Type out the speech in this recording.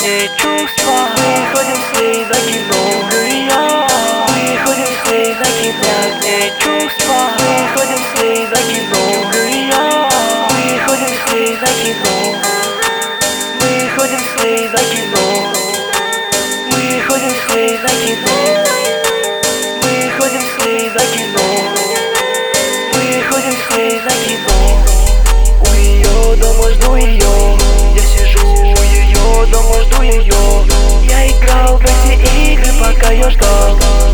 приятные чувства. Мы ходим с ней на кино, ты и я. Мы ходим с ней на кино, приятные чувства. Мы ходим с ней на кино, ты и я. Мы ходим с ней на кино. Мы ходим с ней на кино. Мы ходим с ней на кино. Мы ходим с ней на кино. Мы ходим с ней на кино. У ее дома жду ее. Я сижу у ее дома жду ее. Я играл в эти игры, пока я ждал.